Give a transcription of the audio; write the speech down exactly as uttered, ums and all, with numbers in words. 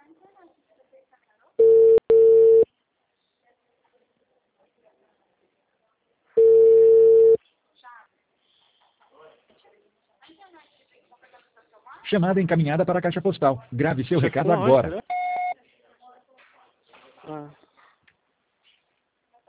Chamada encaminhada para a caixa postal. Grave seu recado Chegou aonde, agora. né?